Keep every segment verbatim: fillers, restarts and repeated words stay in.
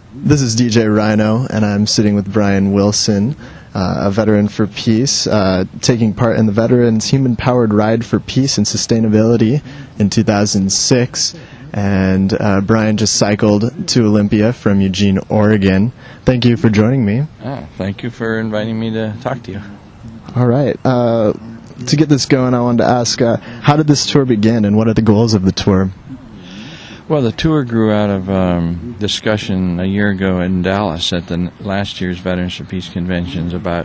This is D J Rhino, and I'm sitting with Brian Wilson, uh, a veteran for peace, uh, taking part in the Veterans Human-Powered Ride for Peace and Sustainability in two thousand six. And uh, Brian just cycled to Olympia from Eugene, Oregon. Thank you for joining me. Oh, thank you for inviting me to talk to you. All right. Uh, to get this going, I wanted to ask, uh, how did this tour begin, and what are the goals of the tour? Well, the tour grew out of um, discussion a year ago in Dallas at the last year's Veterans for Peace conventions about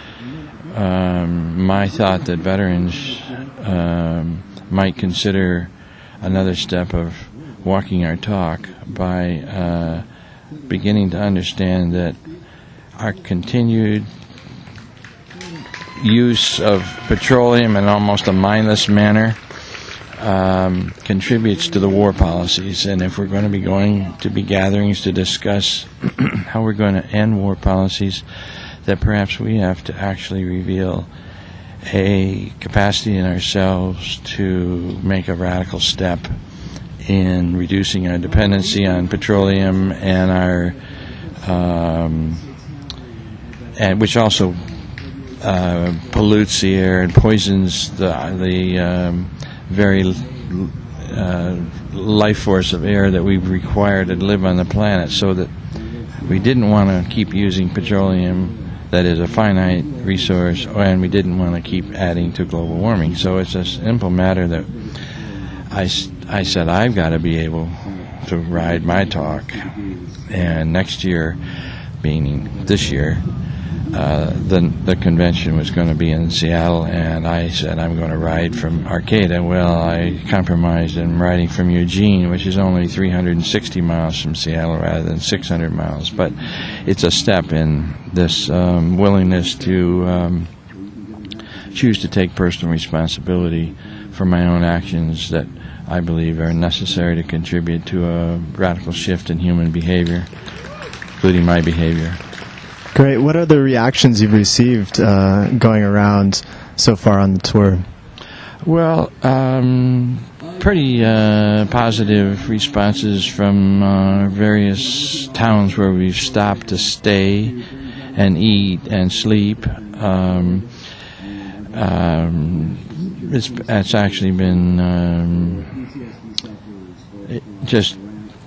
um, my thought that veterans um, might consider another step of walking our talk by uh, beginning to understand that our continued use of petroleum in almost a mindless manner um, contributes to the war policies. And if we're going to be going to be gatherings to discuss how we're going to end war policies, that perhaps we have to actually reveal a capacity in ourselves to make a radical step in reducing our dependency on petroleum and our, um, and which also uh, pollutes the air and poisons the the um, very uh, life force of air that we require to live on the planet. So that we didn't want to keep using petroleum, that is a finite resource, and we didn't want to keep adding to global warming. So it's a simple matter that I, I said I've got to be able to ride my talk. And next year, meaning this year, uh, the, the convention was going to be in Seattle, and I said I'm going to ride from Arcata. Well, I compromised and I'm riding from Eugene, which is only three hundred sixty miles from Seattle rather than six hundred miles. But it's a step in this um, willingness to um, choose to take personal responsibility for my own actions that I believe are necessary to contribute to a radical shift in human behavior, including my behavior. Great. What are the reactions you've received uh, going around so far on the tour? Well, um, pretty uh, positive responses from uh, various towns where we've stopped to stay and eat and sleep. Um, um, it's, it's actually been um, it just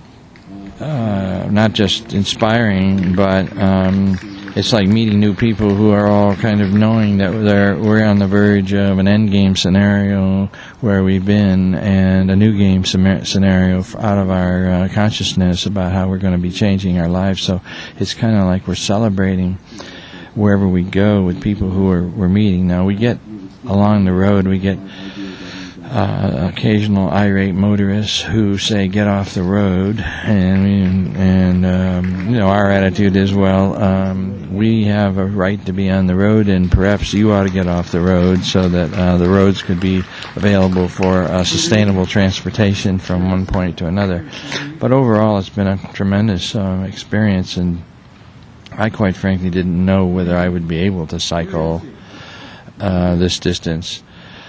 uh, not just inspiring, but um, it's like meeting new people who are all kind of knowing that they're, we're on the verge of an end game scenario where we've been, and a new game scenario out of our uh, consciousness about how we're going to be changing our lives. So it's kind of like we're celebrating wherever we go with people who are, we're meeting. Now, we get along the road, we get Uh, occasional irate motorists who say get off the road, and and um, you know, our attitude is, well, um, we have a right to be on the road, and perhaps you ought to get off the road so that uh, the roads could be available for uh, sustainable transportation from one point to another. But overall, it's been a tremendous uh, experience, and I quite frankly didn't know whether I would be able to cycle uh, this distance.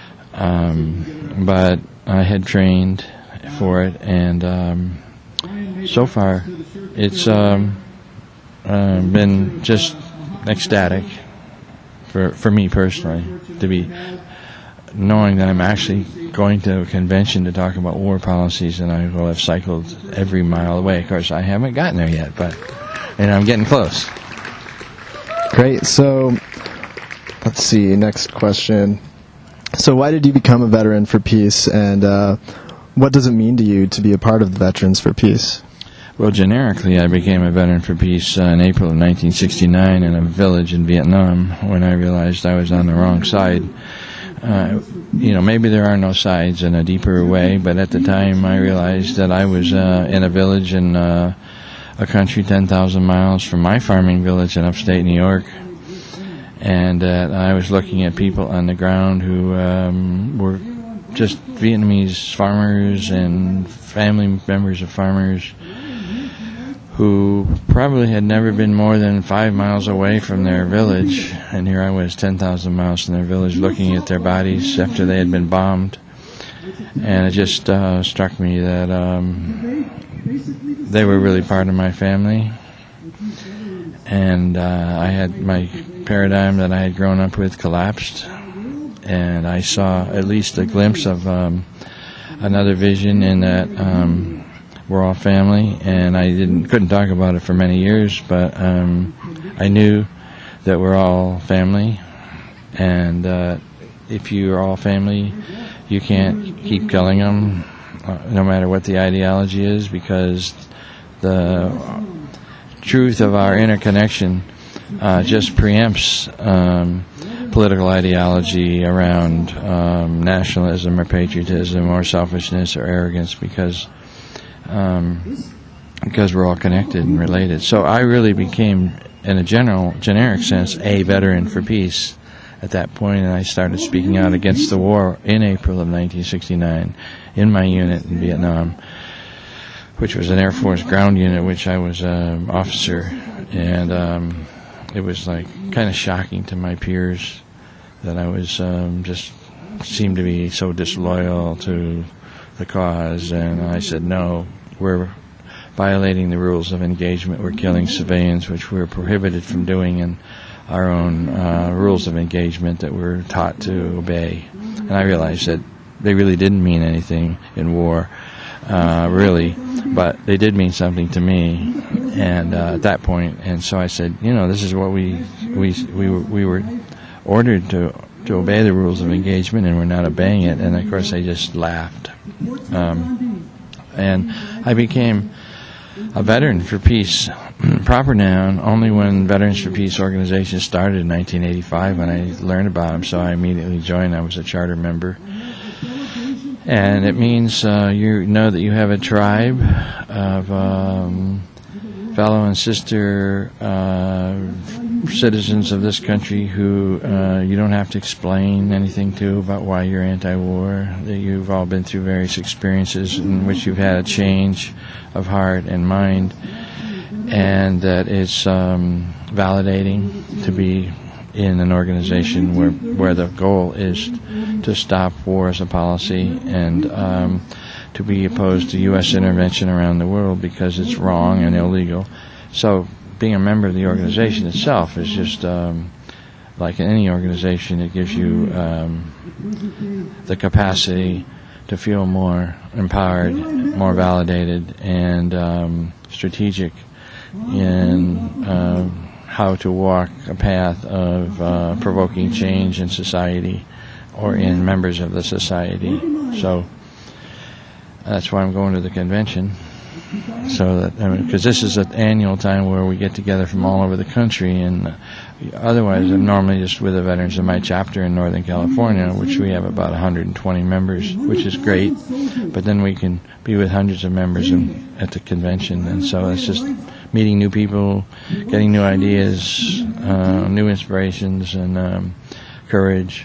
Um, but I had trained for it, and um, so far it's um, uh, been just ecstatic for for me personally to be knowing that I'm actually going to a convention to talk about war policies, and I will have cycled every mile away. Of course, I haven't gotten there yet, but and I'm getting close. Great. So let's see. Next question. So why did you become a veteran for peace, and uh, what does it mean to you to be a part of the Veterans for Peace? Well, generically, I became a veteran for peace uh, in April of nineteen sixty-nine in a village in Vietnam when I realized I was on the wrong side. Uh, you know, maybe there are no sides in a deeper way, but at the time I realized that I was uh, in a village in uh, a country ten thousand miles from my farming village in upstate New York. And uh, I was looking at people on the ground who um, were just Vietnamese farmers and family members of farmers who probably had never been more than five miles away from their village. And here I was ten thousand miles from their village looking at their bodies after they had been bombed. And it just uh, struck me that um, they were really part of my family. and uh, I had my paradigm that I had grown up with collapsed, and I saw at least a glimpse of um, another vision in that um, we're all family, and I didn't couldn't talk about it for many years, but um, I knew that we're all family, and uh, if you're all family, you can't keep killing them, uh, no matter what the ideology is, because the truth of our interconnection uh, just preempts um, political ideology around um, nationalism or patriotism or selfishness or arrogance, because um, because we're all connected and related. So I really became, in a general, generic sense, a veteran for peace at that point, and I started speaking out against the war in April of nineteen sixty-nine in my unit in Vietnam, which was an Air Force ground unit, which I was an officer, and um, it was like kind of shocking to my peers that I was um, just seemed to be so disloyal to the cause, and I said, no, we're violating the rules of engagement, we're killing civilians, which we're prohibited from doing in our own uh, rules of engagement that we're taught to obey. And I realized that they really didn't mean anything in war, uh, really, but they did mean something to me, and uh, at that point, and so I said, you know, this is what we we we were, we were ordered to to obey the rules of engagement, and we're not obeying it. And of course, they just laughed, um, and I became a veteran for peace, proper noun, only when Veterans for Peace organization started in nineteen eighty-five, when I learned about them. So I immediately joined. I was a charter member. And it means uh, you know that you have a tribe of um, fellow and sister uh, citizens of this country who uh, you don't have to explain anything to about why you're anti-war, that you've all been through various experiences in which you've had a change of heart and mind, and that it's um, validating to be in an organization where where the goal is to stop war as a policy, and um, to be opposed to U S intervention around the world because it's wrong and illegal. So being a member of the organization itself is just um, like in any organization, it gives you um, the capacity to feel more empowered, more validated, and um, strategic in uh, how to walk a path of uh, provoking change in society or in members of the society. So that's why I'm going to the convention. So that, I mean, because this is an annual time where we get together from all over the country, and uh, otherwise I'm normally just with the veterans in my chapter in Northern California, which we have about one hundred twenty members, which is great. But then we can be with hundreds of members in, at the convention, and so it's just meeting new people, getting new ideas, uh, new inspirations, and um, courage.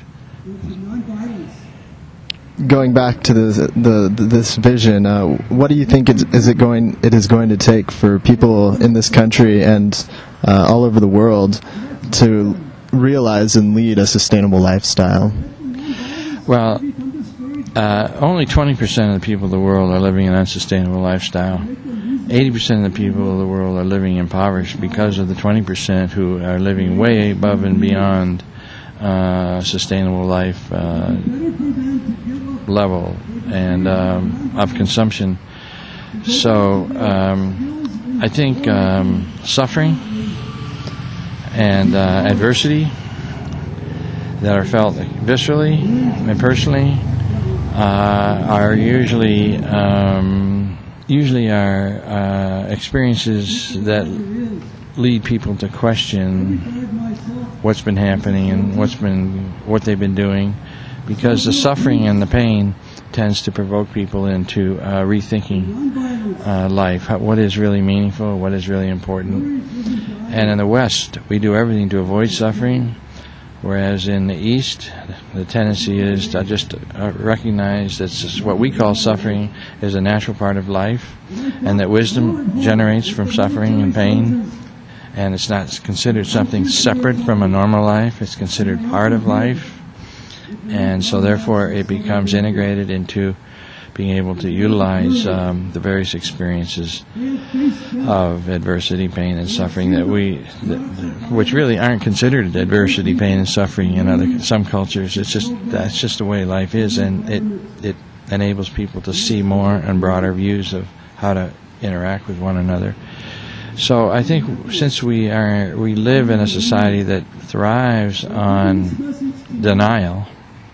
Going back to the, the, the this vision, uh, what do you think it's, is it going it is going to take for people in this country and uh, all over the world to realize and lead a sustainable lifestyle? Well, uh, only twenty percent of the people of the world are living an unsustainable lifestyle. eighty percent of the people of the world are living impoverished because of the twenty percent who are living way above and beyond uh, sustainable life uh, level and um, of consumption. So um, I think um, suffering and uh, adversity that are felt viscerally and personally uh, are usually um, usually are uh, experiences that lead people to question what's been happening and what's been what they've been doing, because the suffering and the pain tends to provoke people into uh, rethinking uh, life, how, what is really meaningful, what is really important. And in the West, we do everything to avoid suffering, whereas in the East, the tendency is to just uh, recognize that what we call suffering is a natural part of life, and that wisdom generates from suffering and pain, and it's not considered something separate from a normal life, it's considered part of life. And so therefore it becomes integrated into being able to utilize um, the various experiences of adversity, pain, and suffering that we, that, which really aren't considered adversity, pain, and suffering in other some cultures. It's just that's just the way life is, and it it enables people to see more and broader views of how to interact with one another. So I think since we are we live in a society that thrives on denial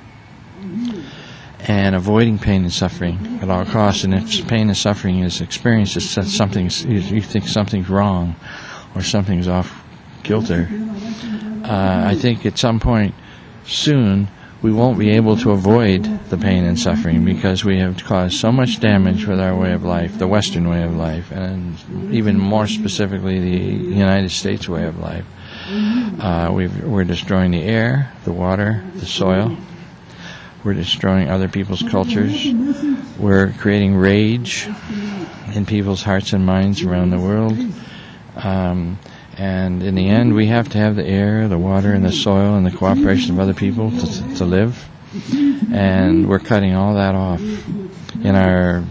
and avoiding pain and suffering at all costs, and if pain and suffering is experienced, it's that something's you think something's wrong or something's off kilter. Uh, I think at some point soon we won't be able to avoid the pain and suffering because we have caused so much damage with our way of life, the Western way of life, and even more specifically the United States way of life. Uh, we've, we're destroying the air, the water, the soil. We're destroying other people's cultures. We're creating rage in people's hearts and minds around the world. Um, And in the end, we have to have the air, the water, and the soil, and the cooperation of other people to, to live. And we're cutting all that off in our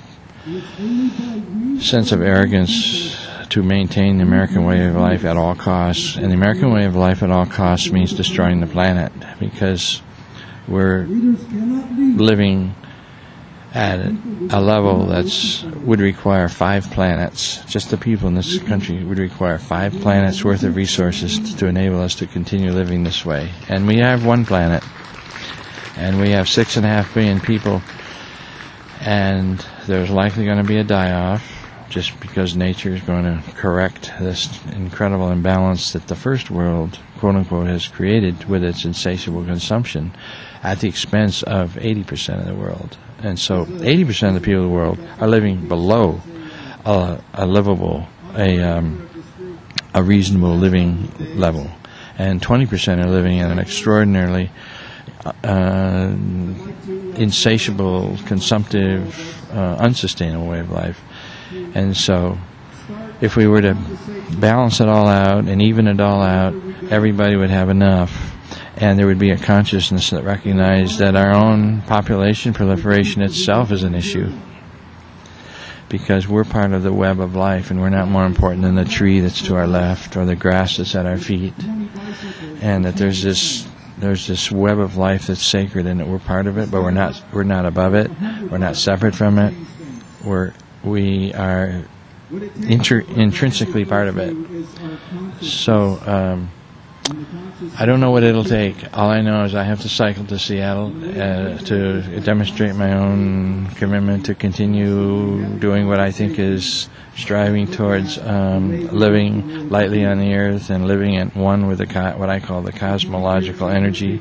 sense of arrogance to maintain the American way of life at all costs. And the American way of life at all costs means destroying the planet, because we're living at a level that's would require five planets. Just the people in this country would require five planets worth of resources to enable us to continue living this way. And we have one planet, and we have six and a half billion people, and there's likely going to be a die-off just because nature is going to correct this incredible imbalance that the first world, quote-unquote, has created with its insatiable consumption at the expense of eighty percent of the world. And so eighty percent of the people of the world are living below a, a livable, a, um, a reasonable living level. And twenty percent are living in an extraordinarily uh, insatiable, consumptive, uh, unsustainable way of life. And so if we were to balance it all out and even it all out, everybody would have enough. And there would be a consciousness that recognized that our own population proliferation itself is an issue, because we're part of the web of life, and we're not more important than the tree that's to our left or the grass that's at our feet. And that there's this there's this web of life that's sacred, and that we're part of it, but we're not we're not above it. We're not separate from it. We're we are inter- intrinsically part of it. So. Um, I don't know what it'll take. All I know is I have to cycle to Seattle uh, to demonstrate my own commitment to continue doing what I think is striving towards um, living lightly on the earth and living at one with the co- what I call the cosmological energy.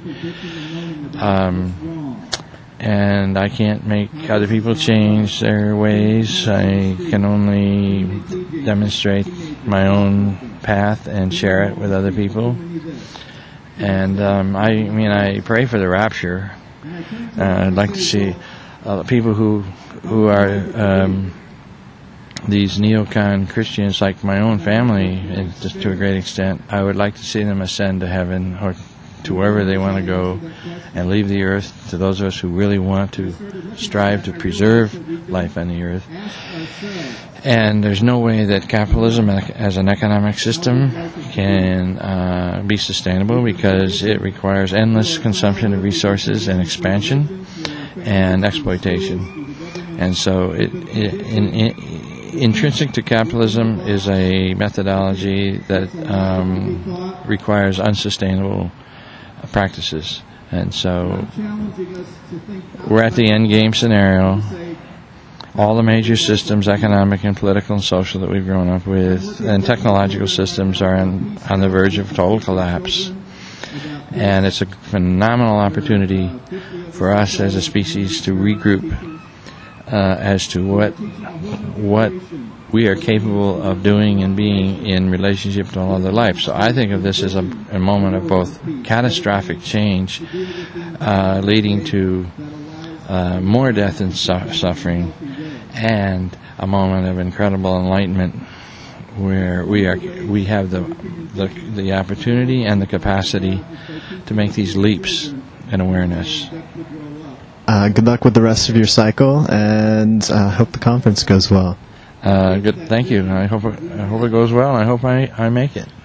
Um, and I can't make other people change their ways. I can only demonstrate my own path and share it with other people. And um, I mean, I pray for the rapture. Uh, I'd like to see uh, people who who are um, these neocon Christians, like my own family, and just to a great extent. I would like to see them ascend to heaven or to wherever they want to go, and leave the earth to those of us who really want to strive to preserve life on the earth. And there's no way that capitalism as an economic system can uh, be sustainable, because it requires endless consumption of resources and expansion and exploitation. And so it, it, in, in, intrinsic to capitalism is a methodology that um, requires unsustainable practices. And so we're at the end game scenario. All the major systems, economic and political and social, that we've grown up with, and technological systems, are on, on the verge of total collapse. And it's a phenomenal opportunity for us as a species to regroup uh, as to what what we are capable of doing and being in relationship to all other life. So I think of this as a, a moment of both catastrophic change, uh, leading to uh, more death and su- suffering, and a moment of incredible enlightenment, where we are we have the, the the opportunity and the capacity to make these leaps in awareness. Uh, good luck with the rest of your cycle, and uh, hope the conference goes well. Uh, good. Thank you. I hope it, I hope it goes well. And I hope I I make it.